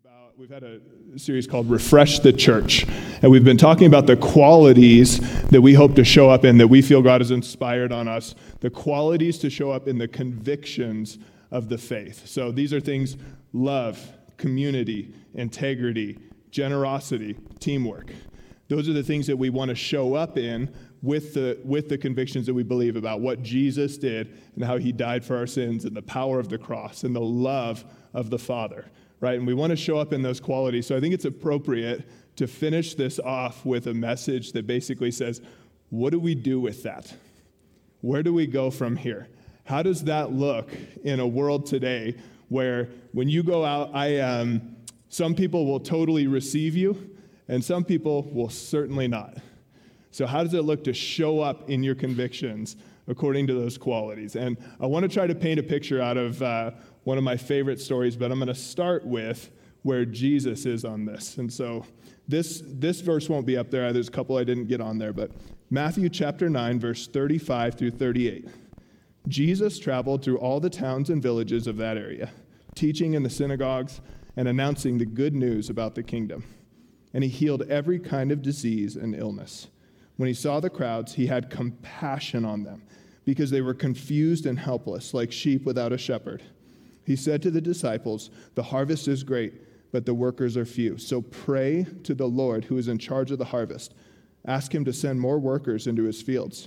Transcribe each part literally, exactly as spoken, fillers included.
about, we've had a series called Refresh the Church, and we've been talking about the qualities that we hope to show up in, that we feel God has inspired on us, the qualities to show up in the convictions of the faith. So these are things: love, community, integrity, generosity, teamwork. Those are the things that we want to show up in with the with the convictions that we believe about what Jesus did and how he died for our sins and the power of the cross and the love of the Father, right? And we want to show up in those qualities. So I think it's appropriate to finish this off with a message that basically says, what do we do with that? Where do we go from here? How does that look in a world today where when you go out, I um, some people will totally receive you, and some people will certainly not. So how does it look to show up in your convictions according to those qualities? And I want to try to paint a picture out of uh, one of my favorite stories, but I'm going to start with where Jesus is on this. And so this, this verse won't be up there. There's a couple I didn't get on there, but Matthew chapter nine, verse thirty-five through thirty-eight. Jesus traveled through all the towns and villages of that area, teaching in the synagogues and announcing the good news about the kingdom. And he healed every kind of disease and illness. When he saw the crowds, he had compassion on them because they were confused and helpless, like sheep without a shepherd. He said to the disciples, "The harvest is great, but the workers are few. So pray to the Lord who is in charge of the harvest. Ask him to send more workers into his fields."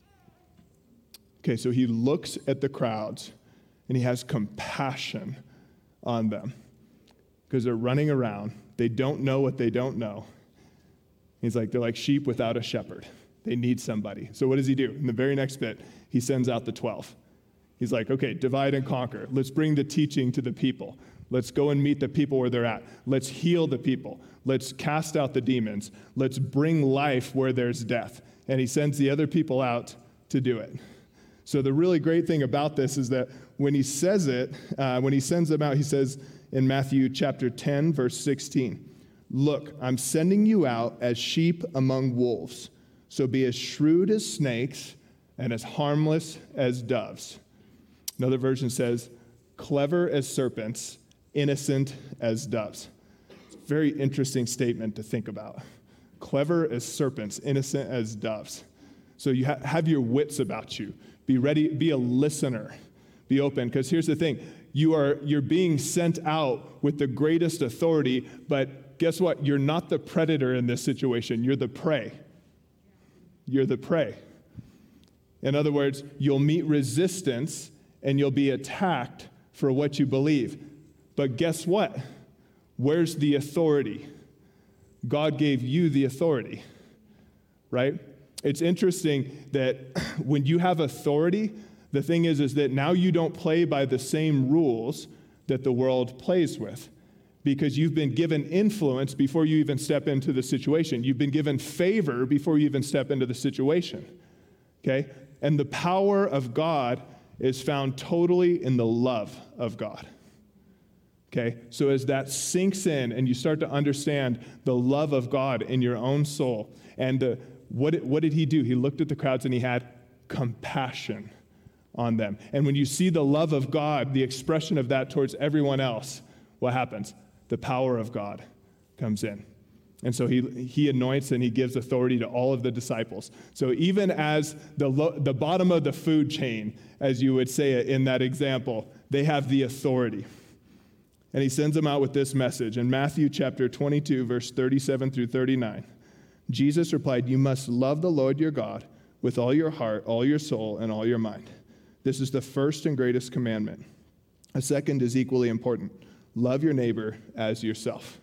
Okay, so he looks at the crowds and he has compassion on them because they're running around. They don't know what they don't know. He's like, they're like sheep without a shepherd. They need somebody. So what does he do? In the very next bit, he sends out the twelve. He's like, okay, divide and conquer. Let's bring the teaching to the people. Let's go and meet the people where they're at. Let's heal the people. Let's cast out the demons. Let's bring life where there's death. And he sends the other people out to do it. So the really great thing about this is that when he says it, uh, when he sends them out, he says in Matthew chapter ten, verse sixteen, "Look, I'm sending you out as sheep among wolves. So be as shrewd as snakes and as harmless as doves." Another version says, "Clever as serpents, innocent as doves." It's a very interesting statement to think about. Clever as serpents, innocent as doves. So you ha- have your wits about you. Be ready, be a listener. Be open, because here's the thing. You are, you're being sent out with the greatest authority, but guess what? You're not the predator in this situation. You're the prey. You're the prey. In other words, you'll meet resistance and you'll be attacked for what you believe. But guess what? Where's the authority? God gave you the authority, right? It's interesting that when you have authority, the thing is, is that now you don't play by the same rules that the world plays with, because you've been given influence before you even step into the situation. You've been given favor before you even step into the situation, okay? And the power of God is found totally in the love of God, okay? So as that sinks in and you start to understand the love of God in your own soul, and the, what, what did he do? He looked at the crowds and he had compassion on them. And when you see the love of God, the expression of that towards everyone else, what happens? The power of God comes in. And so he he anoints and he gives authority to all of the disciples. So even as the lo- the bottom of the food chain, as you would say it in that example, they have the authority. And he sends them out with this message. In Matthew chapter twenty-two, verse thirty-seven through thirty-nine, Jesus replied, "You must love the Lord your God with all your heart, all your soul, and all your mind. This is the first and greatest commandment. A second is equally important. Love your neighbor as yourself."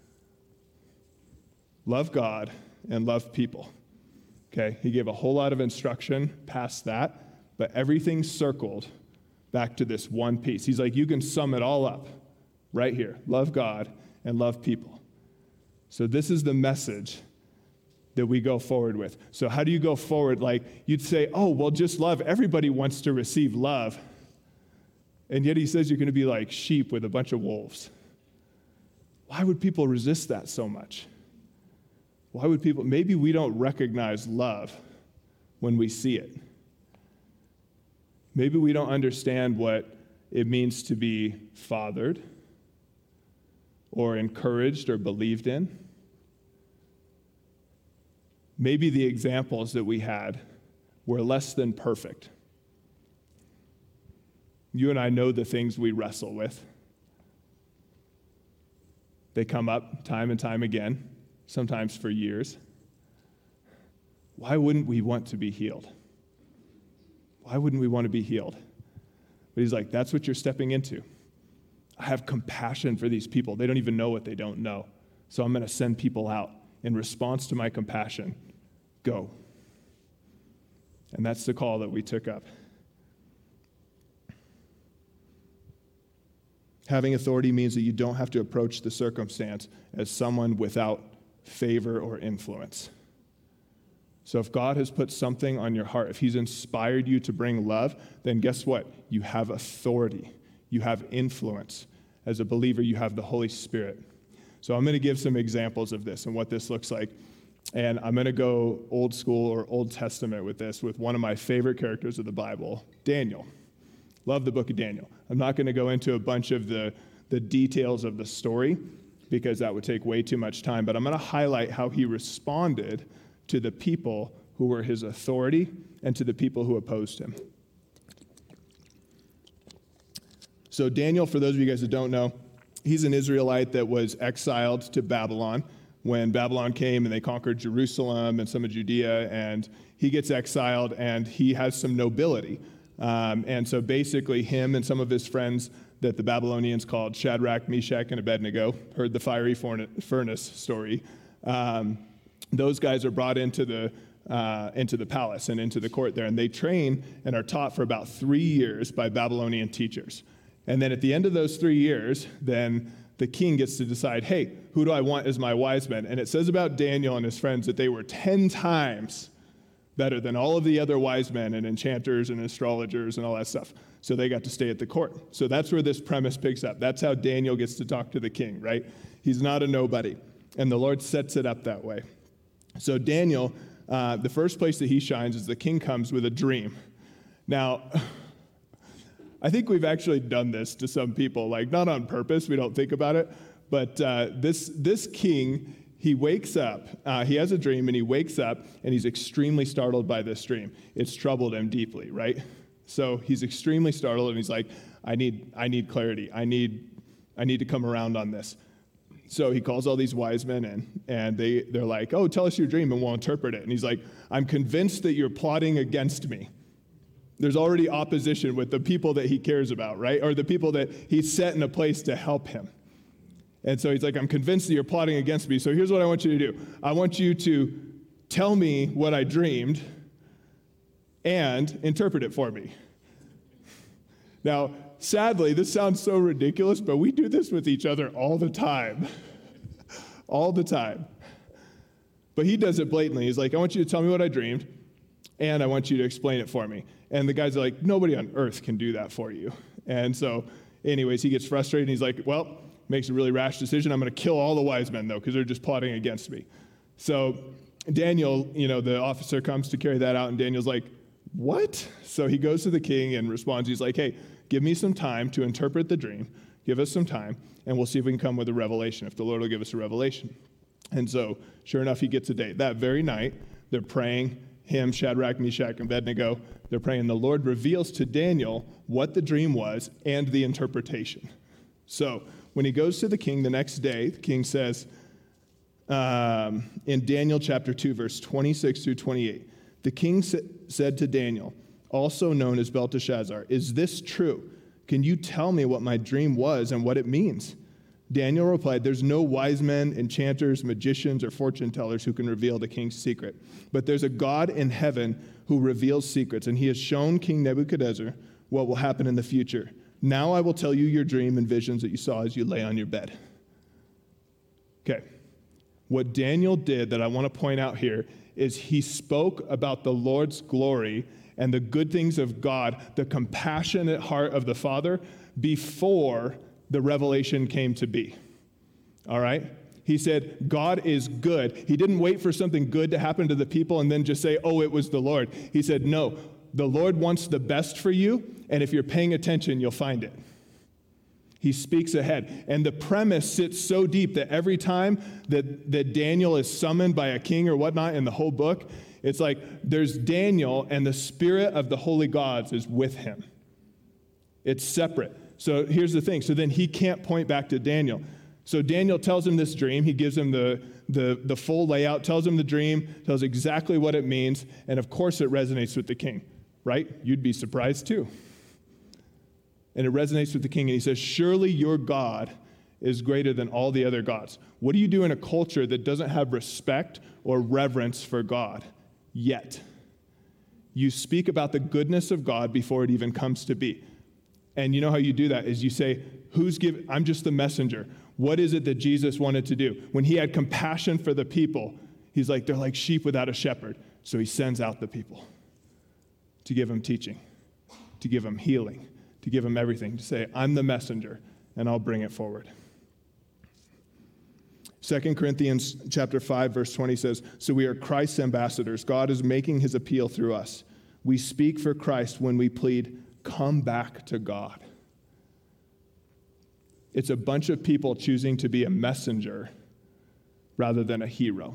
Love God and love people. Okay, he gave a whole lot of instruction past that, but everything circled back to this one piece. He's like, you can sum it all up right here. Love God and love people. So this is the message that we go forward with. So how do you go forward? Like, you'd say, oh, well, just love. Everybody wants to receive love. And yet he says you're going to be like sheep with a bunch of wolves. Why would people resist that so much? Why would people? Maybe we don't recognize love when we see it. Maybe we don't understand what it means to be fathered, or encouraged or believed in. Maybe the examples that we had were less than perfect. You and I know the things we wrestle with. They come up time and time again, sometimes for years. Why wouldn't we want to be healed? Why wouldn't we want to be healed? But he's like, that's what you're stepping into. I have compassion for these people. They don't even know what they don't know. So I'm going to send people out in response to my compassion. Go. And that's the call that we took up. Having authority means that you don't have to approach the circumstance as someone without favor or influence. So if God has put something on your heart, if he's inspired you to bring love, then guess what? You have authority. You have influence. As a believer, you have the Holy Spirit. So I'm going to give some examples of this and what this looks like. And I'm going to go old school or Old Testament with this, with one of my favorite characters of the Bible, Daniel. Love the book of Daniel. I'm not going to go into a bunch of the, the details of the story because that would take way too much time, but I'm going to highlight how he responded to the people who were his authority and to the people who opposed him. So Daniel, for those of you guys that don't know, he's an Israelite that was exiled to Babylon when Babylon came and they conquered Jerusalem and some of Judea, and he gets exiled and he has some nobility. Um, and so basically him and some of his friends that the Babylonians called Shadrach, Meshach, and Abednego, heard the fiery furnace story. Um, those guys are brought into the uh, into the palace and into the court there, and they train and are taught for about three years by Babylonian teachers. And then at the end of those three years, then the king gets to decide, hey, who do I want as my wise men? And it says about Daniel and his friends that they were ten times better than all of the other wise men and enchanters and astrologers and all that stuff. So they got to stay at the court. So that's where this premise picks up. That's how Daniel gets to talk to the king, right? He's not a nobody. And the Lord sets it up that way. So Daniel, uh, the first place that he shines is the king comes with a dream. Now, I think we've actually done this to some people, like not on purpose, we don't think about it, but uh, this this king, he wakes up, uh, he has a dream and he wakes up and he's extremely startled by this dream. It's troubled him deeply, right? So he's extremely startled and he's like, I need I need clarity, I need I need to come around on this. So he calls all these wise men in, and they, they're like, oh, tell us your dream and we'll interpret it. And he's like, I'm convinced that you're plotting against me. There's already opposition with the people that he cares about, right? Or the people that he's set in a place to help him. And so he's like, I'm convinced that you're plotting against me. So here's what I want you to do. I want you to tell me what I dreamed and interpret it for me. Now, sadly, this sounds so ridiculous, but we do this with each other all the time. all the time. But he does it blatantly. He's like, I want you to tell me what I dreamed, and I want you to explain it for me. And the guys are like, nobody on earth can do that for you. And so, anyways, he gets frustrated, and he's like, well, makes a really rash decision. I'm going to kill all the wise men, though, because they're just plotting against me. So Daniel, you know, the officer comes to carry that out, and Daniel's like, what? So he goes to the king and responds. He's like, hey, give me some time to interpret the dream. Give us some time, and we'll see if we can come with a revelation, if the Lord will give us a revelation. And so, sure enough, he gets a date. That very night, they're praying, him, Shadrach, Meshach, and Abednego, they're praying. The Lord reveals to Daniel what the dream was and the interpretation. So when he goes to the king the next day, the king says, um, in Daniel chapter two, verse twenty-six through twenty-eight, the king sa- said to Daniel, also known as Belteshazzar, is this true? Can you tell me what my dream was and what it means? Daniel replied, there's no wise men, enchanters, magicians, or fortune tellers who can reveal the king's secret. But there's a God in heaven who reveals secrets, and he has shown King Nebuchadnezzar what will happen in the future. Now I will tell you your dream and visions that you saw as you lay on your bed. Okay. What Daniel did that I want to point out here is he spoke about the Lord's glory and the good things of God, the compassionate heart of the Father, before the revelation came to be. All right? He said, God is good. He didn't wait for something good to happen to the people and then just say, oh, it was the Lord. He said, no, the Lord wants the best for you, and if you're paying attention, you'll find it. He speaks ahead. And the premise sits so deep that every time that, that Daniel is summoned by a king or whatnot in the whole book, it's like there's Daniel and the spirit of the holy gods is with him. It's separate. So here's the thing. So then he can't point back to Daniel. So Daniel tells him this dream. He gives him the, the, the full layout, tells him the dream, tells exactly what it means. And of course it resonates with the king, right? You'd be surprised too. And it resonates with the king. And he says, surely your God is greater than all the other gods. What do you do in a culture that doesn't have respect or reverence for God yet? You speak about the goodness of God before it even comes to be. And you know how you do that is you say, who's giving, I'm just the messenger. What is it that Jesus wanted to do? When he had compassion for the people, he's like, they're like sheep without a shepherd. So he sends out the people to give them teaching, to give them healing, to give them everything, to say, I'm the messenger, and I'll bring it forward. Second Corinthians chapter five, verse twenty says, so we are Christ's ambassadors. God is making his appeal through us. We speak for Christ when we plead, come back to God. It's a bunch of people choosing to be a messenger rather than a hero.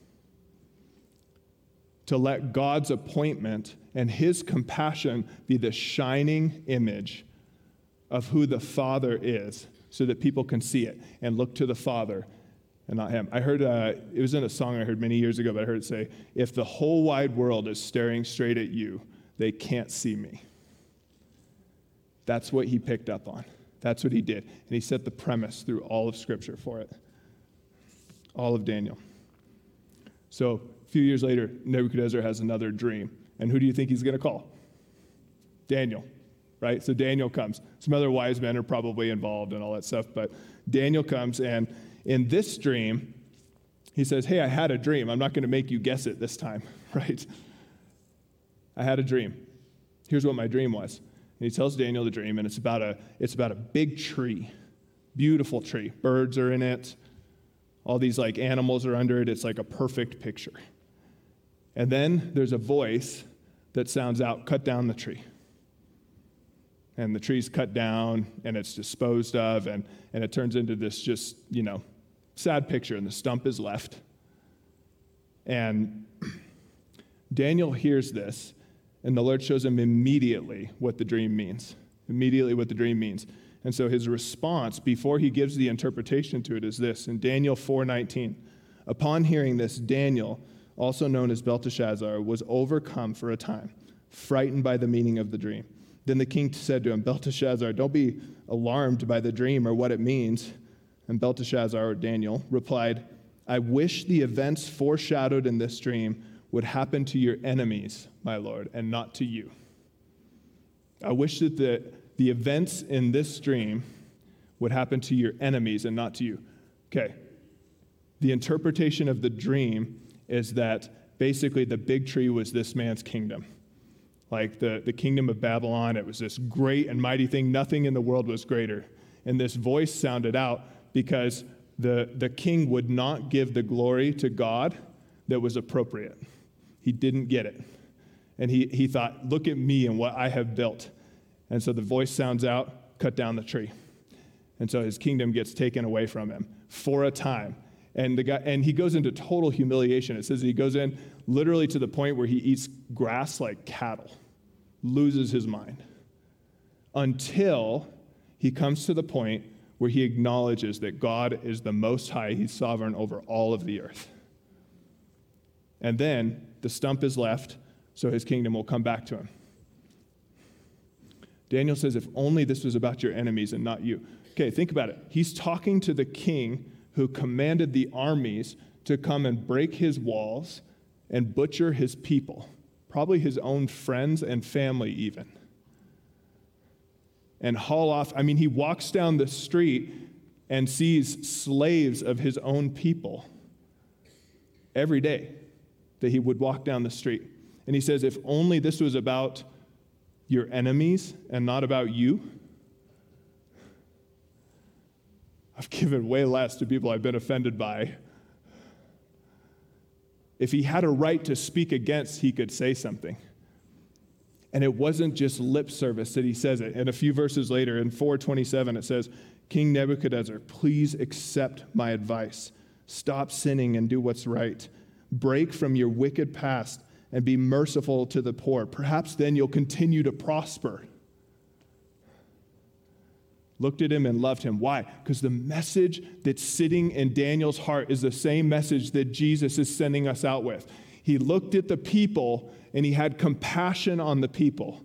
To let God's appointment and his compassion be the shining image of who the Father is so that people can see it and look to the Father and not him. I heard, uh, it was in a song I heard many years ago, but I heard it say, if the whole wide world is staring straight at you, they can't see me. That's what he picked up on. That's what he did. And he set the premise through all of Scripture for it. All of Daniel. So a few years later, Nebuchadnezzar has another dream. And who do you think he's going to call? Daniel, right? So Daniel comes. Some other wise men are probably involved and all that stuff. But Daniel comes, and in this dream, he says, hey, I had a dream. I'm not going to make you guess it this time, right? I had a dream. Here's what my dream was. And he tells Daniel the dream, and it's about a it's about a big tree, beautiful tree. Birds are in it. All these like animals are under it. It's like a perfect picture. And then there's a voice that sounds out, cut down the tree. And the tree's cut down, and it's disposed of, and, and it turns into this just, you know, sad picture, and the stump is left. And Daniel hears this, and the Lord shows him immediately what the dream means. Immediately what the dream means. And so his response, before he gives the interpretation to it, is this. In Daniel four nineteen, upon hearing this, Daniel, also known as Belteshazzar, was overcome for a time, frightened by the meaning of the dream. Then the king said to him, Belteshazzar, don't be alarmed by the dream or what it means. And Belteshazzar, or Daniel, replied, I wish the events foreshadowed in this dream would happen to your enemies, my Lord, and not to you. I wish that the, the events in this dream would happen to your enemies and not to you. Okay. The interpretation of the dream is that basically the big tree was this man's kingdom. Like the, the kingdom of Babylon, it was this great and mighty thing. Nothing in the world was greater. And this voice sounded out because the, the king would not give the glory to God that was appropriate. He didn't get it. And he, he thought, look at me and what I have built. And so the voice sounds out, cut down the tree. And so his kingdom gets taken away from him for a time. And the guy, and he goes into total humiliation. It says he goes in literally to the point where he eats grass like cattle, loses his mind, until he comes to the point where he acknowledges that God is the Most High. He's sovereign over all of the earth. And then the stump is left, so his kingdom will come back to him. Daniel says, if only this was about your enemies and not you. Okay, think about it. He's talking to the king who commanded the armies to come and break his walls and butcher his people, probably his own friends and family even, and haul off. I mean, he walks down the street and sees slaves of his own people every day that he would walk down the street. And he says, if only this was about your enemies and not about you. I've given way less to people I've been offended by. If he had a right to speak against, he could say something. And it wasn't just lip service that he says it. And a few verses later, in four twenty-seven, it says, King Nebuchadnezzar, please accept my advice. Stop sinning and do what's right. Break from your wicked past and be merciful to the poor. Perhaps then you'll continue to prosper. Looked at him and loved him. Why? Because the message that's sitting in Daniel's heart is the same message that Jesus is sending us out with. He looked at the people and he had compassion on the people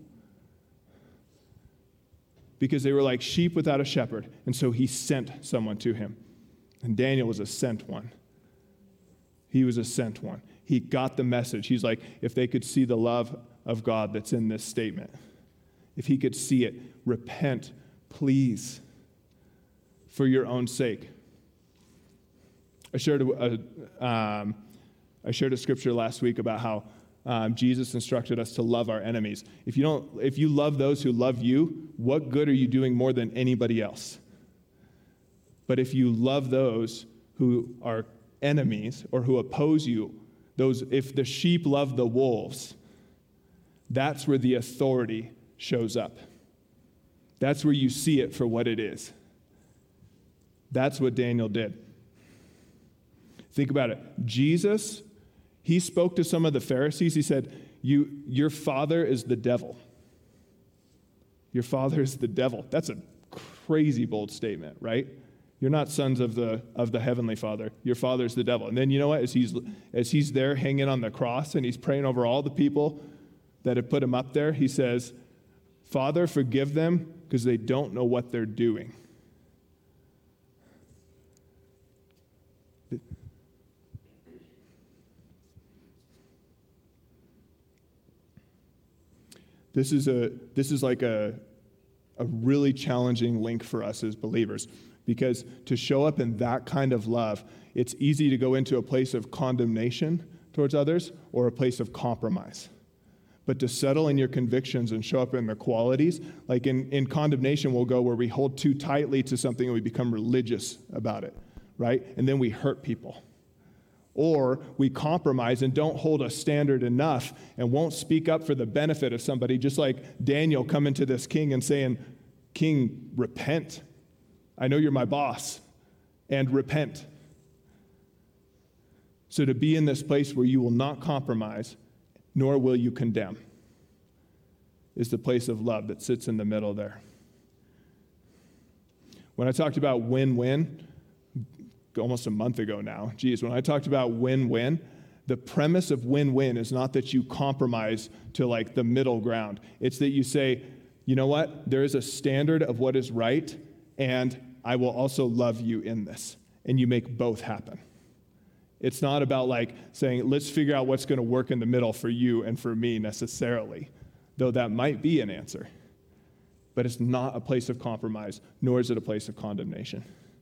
because they were like sheep without a shepherd. And so he sent someone to him. And Daniel was a sent one. He was a sent one. He got the message. He's like, if they could see the love of God that's in this statement, if he could see it, repent, please, for your own sake. I shared a, um, I shared a scripture last week about how um, Jesus instructed us to love our enemies. If you don't, if you love those who love you, what good are you doing more than anybody else? But if you love those who are enemies or who oppose you, those if the sheep love the wolves, that's where the authority shows up. That's where you see it for what it is. That's what Daniel did. Think about it. Jesus, he spoke to some of the Pharisees. He said, "You, your father is the devil. Your father is the devil." That's a crazy bold statement, right? You're not sons of the of the heavenly Father. Your father's the devil. And then you know what? As he's as he's there hanging on the cross and he's praying over all the people that have put him up there, he says, "Father, forgive them because they don't know what they're doing." This is a this is like a a really challenging link for us as believers, because to show up in that kind of love, it's easy to go into a place of condemnation towards others or a place of compromise. But to settle in your convictions and show up in the qualities, like in, in condemnation, we'll go where we hold too tightly to something and we become religious about it, right? And then we hurt people. Or we compromise and don't hold a standard enough and won't speak up for the benefit of somebody, just like Daniel coming to this king and saying, "King, repent. I know you're my boss, and repent." So to be in this place where you will not compromise, nor will you condemn, is the place of love that sits in the middle there. When I talked about win-win, almost a month ago now, geez, when I talked about win-win, the premise of win-win is not that you compromise to like the middle ground. It's that you say, you know what, there is a standard of what is right, and I will also love you in this. And you make both happen. It's not about like saying, let's figure out what's going to work in the middle for you and for me necessarily, though that might be an answer. But it's not a place of compromise, nor is it a place of condemnation.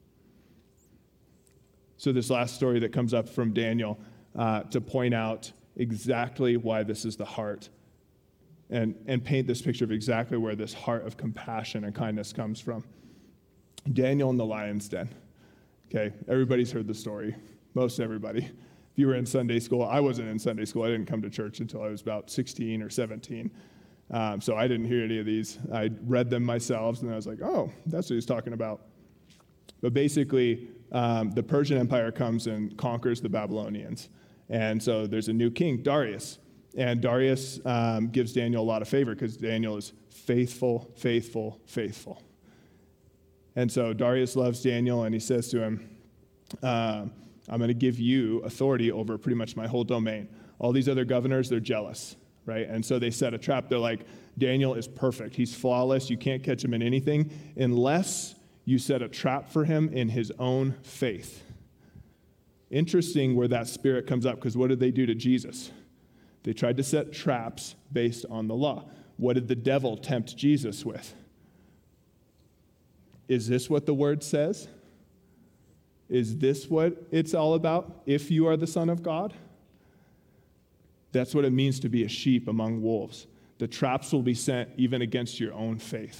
So this last story that comes up from Daniel uh, to point out exactly why this is the heart and, and paint this picture of exactly where this heart of compassion and kindness comes from. Daniel in the lion's den. Okay, everybody's heard the story. Most everybody. If you were in Sunday school, I wasn't in Sunday school. I didn't come to church until I was about sixteen or seventeen. Um, so I didn't hear any of these. I read them myself, and I was like, oh, that's what he's talking about. But basically, um, the Persian Empire comes and conquers the Babylonians. And so there's a new king, Darius. And Darius um, gives Daniel a lot of favor because Daniel is faithful, faithful, faithful. And so Darius loves Daniel, and he says to him, uh, I'm going to give you authority over pretty much my whole domain. All these other governors, they're jealous, right? And so they set a trap. They're like, Daniel is perfect. He's flawless. You can't catch him in anything unless you set a trap for him in his own faith. Interesting where that spirit comes up, because what did they do to Jesus? They tried to set traps based on the law. What did the devil tempt Jesus with? Is this what the word says? Is this what it's all about? If you are the Son of God? That's what it means to be a sheep among wolves. The traps will be sent even against your own faith.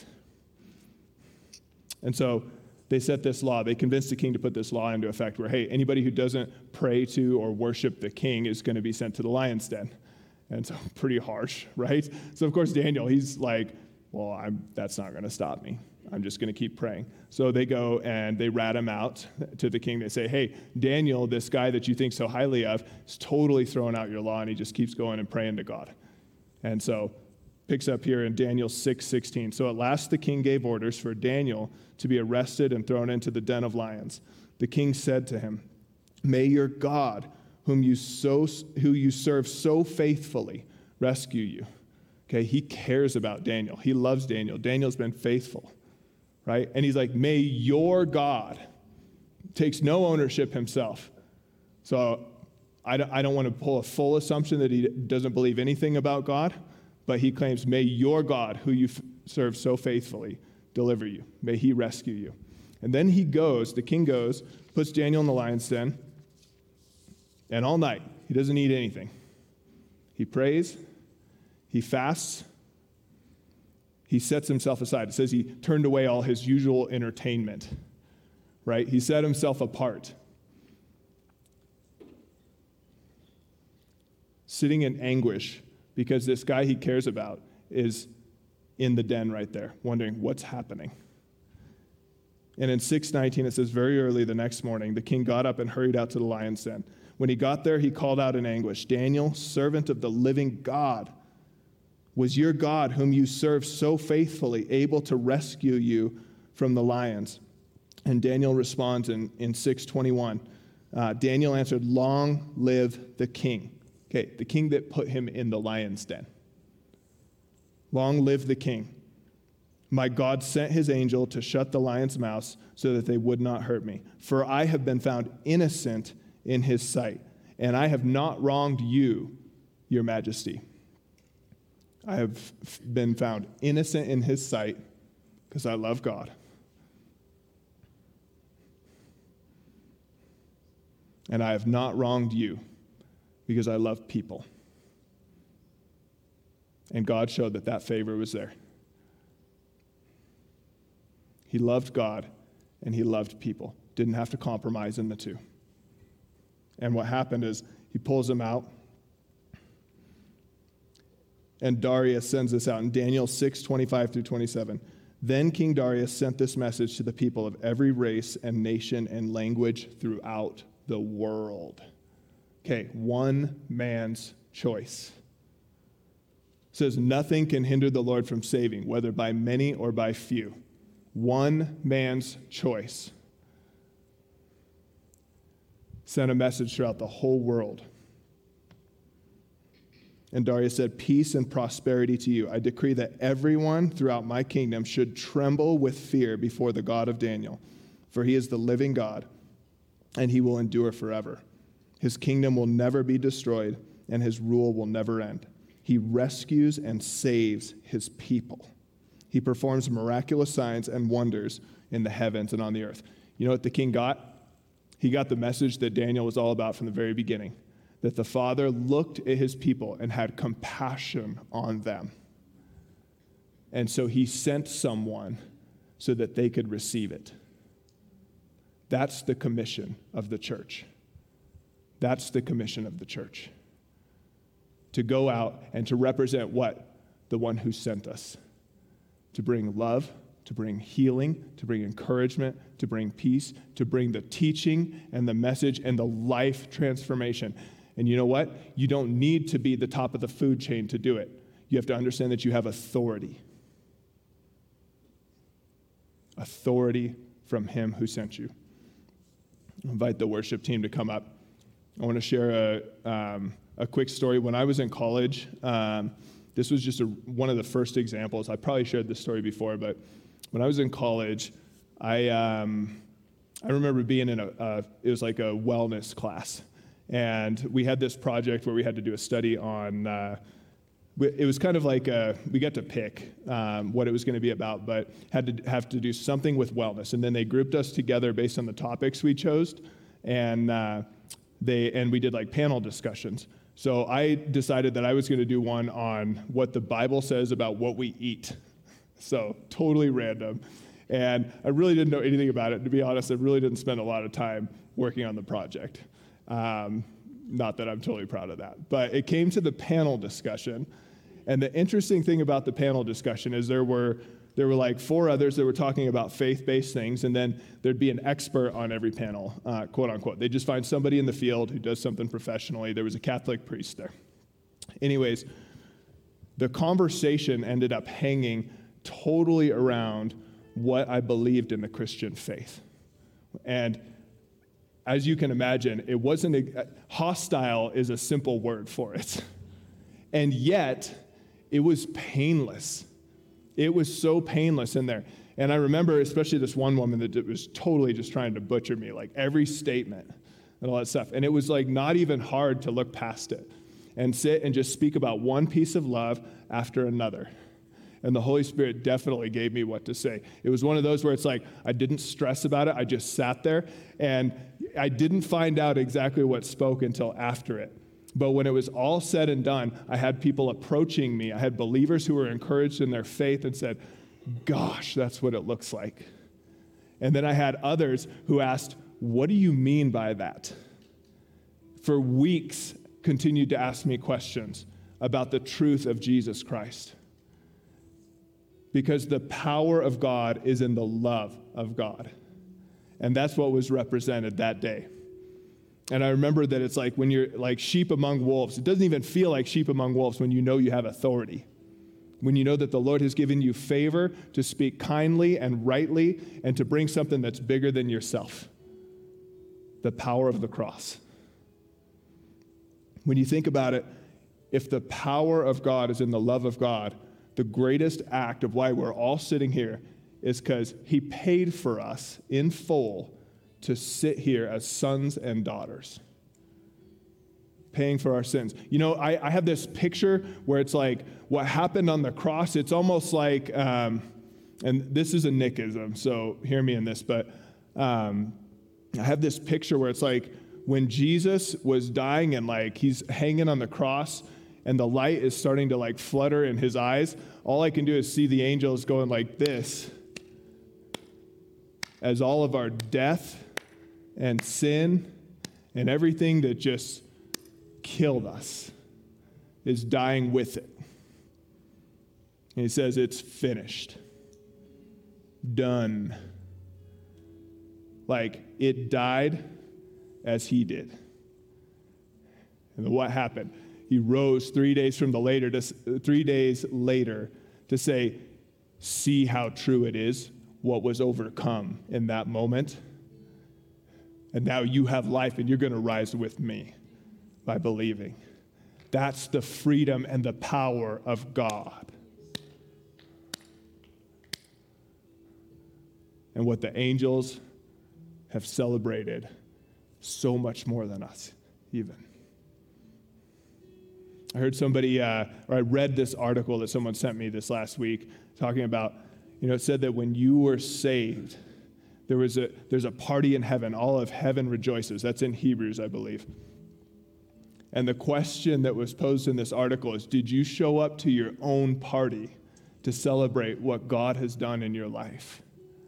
And so they set this law. They convinced the king to put this law into effect where, hey, anybody who doesn't pray to or worship the king is going to be sent to the lion's den. And so pretty harsh, right? So, of course, Daniel, he's like, well, I'm, that's not going to stop me. I'm just going to keep praying. So they go and they rat him out to the king. They say, hey, Daniel, this guy that you think so highly of, is totally throwing out your law, and he just keeps going and praying to God. And so picks up here in Daniel six sixteen. So at last the king gave orders for Daniel to be arrested and thrown into the den of lions. The king said to him, may your God, whom you so who you serve so faithfully, rescue you. Okay, he cares about Daniel. He loves Daniel. Daniel's been faithful. Right? And he's like, may your God, takes no ownership himself. So I don't, I don't want to pull a full assumption that he doesn't believe anything about God, but he claims, may your God, who you f- serve so faithfully, deliver you. May he rescue you. And then he goes, the king goes, puts Daniel in the lion's den, and all night, he doesn't eat anything. He prays, he fasts, he sets himself aside. It says he turned away all his usual entertainment, right? He set himself apart. Sitting in anguish because this guy he cares about is in the den right there, wondering what's happening. And in six nineteen, it says, very early the next morning, the king got up and hurried out to the lion's den. When he got there, he called out in anguish, Daniel, servant of the living God, was your God, whom you serve so faithfully, able to rescue you from the lions? And Daniel responds in, in six twenty-one. Uh, Daniel answered, long live the king. Okay, the king that put him in the lion's den. Long live the king. My God sent his angel to shut the lions' mouths so that they would not hurt me. For I have been found innocent in his sight, and I have not wronged you, your majesty. I have been found innocent in his sight because I love God. And I have not wronged you because I love people. And God showed that that favor was there. He loved God and he loved people. Didn't have to compromise in the two. And what happened is he pulls them out. And Darius sends this out in Daniel six twenty-five through twenty-seven. Then King Darius sent this message to the people of every race and nation and language throughout the world. Okay, one man's choice. It says, nothing can hinder the Lord from saving, whether by many or by few. One man's choice. Sent a message throughout the whole world. And Darius said, peace and prosperity to you. I decree that everyone throughout my kingdom should tremble with fear before the God of Daniel, for he is the living God, and he will endure forever. His kingdom will never be destroyed, and his rule will never end. He rescues and saves his people. He performs miraculous signs and wonders in the heavens and on the earth. You know what the king got? He got the message that Daniel was all about from the very beginning. That the Father looked at his people and had compassion on them. And so he sent someone so that they could receive it. That's the commission of the church. That's the commission of the church. To go out and to represent what? The one who sent us. To bring love, to bring healing, to bring encouragement, to bring peace, to bring the teaching and the message and the life transformation. And you know what? You don't need to be the top of the food chain to do it. You have to understand that you have authority. Authority from him who sent you. I invite the worship team to come up. I want to share a, um, a quick story. When I was in college, um, this was just a, one of the first examples. I probably shared this story before, but when I was in college, I um, I remember being in a, a, it was like a wellness class. And we had this project where we had to do a study on, uh, it was kind of like a, we got to pick um, what it was going to be about, but had to have to do something with wellness. And then they grouped us together based on the topics we chose, and uh, they and we did like panel discussions. So I decided that I was going to do one on what the Bible says about what we eat. So totally random. And I really didn't know anything about it. To be honest, I really didn't spend a lot of time working on the project. Um, not that I'm totally proud of that. But it came to the panel discussion. And the interesting thing about the panel discussion is there were there were like four others that were talking about faith-based things, and then there'd be an expert on every panel, uh, quote unquote. They'd just find somebody in the field who does something professionally. There was a Catholic priest there. Anyways, the conversation ended up hanging totally around what I believed in the Christian faith. And as you can imagine, it wasn't, a, hostile is a simple word for it. And yet, it was painless. It was so painless in there. And I remember especially this one woman that was totally just trying to butcher me, like every statement and all that stuff. And it was like not even hard to look past it and sit and just speak about one piece of love after another. And the Holy Spirit definitely gave me what to say. It was one of those where it's like, I didn't stress about it. I just sat there, and I didn't find out exactly what spoke until after it. But when it was all said and done, I had people approaching me. I had believers who were encouraged in their faith and said, gosh, that's what it looks like. And then I had others who asked, what do you mean by that? For weeks, continued to ask me questions about the truth of Jesus Christ. Because the power of God is in the love of God. And that's what was represented that day. And I remember that it's like when you're like sheep among wolves, it doesn't even feel like sheep among wolves when you know you have authority. When you know that the Lord has given you favor to speak kindly and rightly and to bring something that's bigger than yourself. The power of the cross. When you think about it, if the power of God is in the love of God, the greatest act of why we're all sitting here is because he paid for us in full to sit here as sons and daughters, paying for our sins. You know, I, I have this picture where it's like what happened on the cross. It's almost like, um, and this is a Nickism, so hear me in this, but um, I have this picture where it's like when Jesus was dying and like he's hanging on the cross and the light is starting to like flutter in his eyes, all I can do is see the angels going like this as all of our death and sin and everything that just killed us is dying with it. And he says, it's finished. Done. Like, it died as he did. And what happened? He rose three days from the later to three days later to say, see how true it is, what was overcome in that moment. And now you have life, and you're going to rise with me by believing. That's the freedom and the power of God. And what the angels have celebrated so much more than us, even. I heard somebody, uh, or I read this article that someone sent me this last week talking about, you know, it said that when you were saved, There was a there's a party in heaven. All of heaven rejoices. That's in Hebrews, I believe. And the question that was posed in this article is, did you show up to your own party to celebrate what God has done in your life?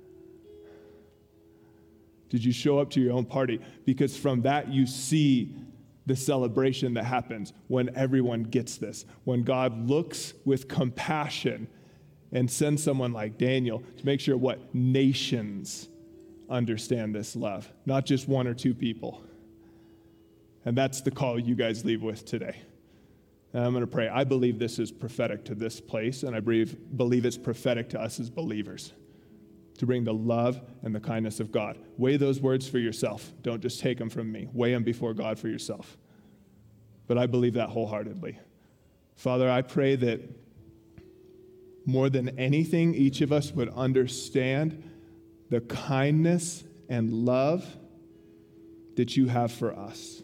Did you show up to your own party? Because from that you see the celebration that happens when everyone gets this. When God looks with compassion and sends someone like Daniel to make sure what nations understand this love, not just one or two people. And that's the call you guys leave with today. And I'm going to pray. I believe this is prophetic to this place, and I believe, believe it's prophetic to us as believers to bring the love and the kindness of God. Weigh those words for yourself. Don't just take them from me. Weigh them before God for yourself. But I believe that wholeheartedly. Father, I pray that more than anything, each of us would understand the kindness and love that you have for us.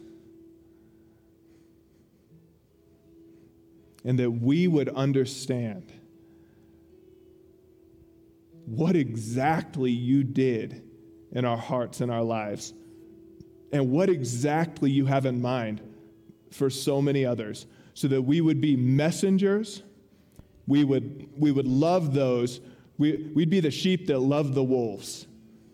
And that we would understand what exactly you did in our hearts and our lives, and what exactly you have in mind for so many others, so that we would be messengers. We would we would love those. We, we'd be the sheep that love the wolves.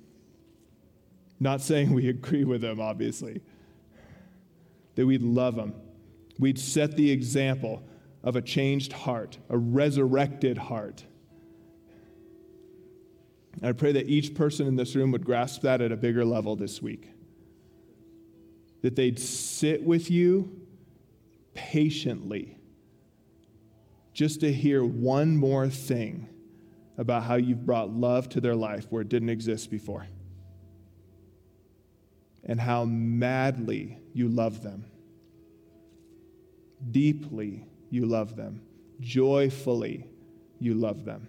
Not saying we agree with them, obviously. That we'd love them. We'd set the example of a changed heart, a resurrected heart. And I pray that each person in this room would grasp that at a bigger level this week. That they'd sit with you patiently just to hear one more thing about how you've brought love to their life where it didn't exist before. And how madly you love them. Deeply you love them. Joyfully you love them.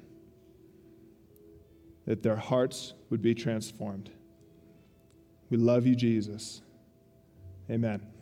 That their hearts would be transformed. We love you, Jesus. Amen.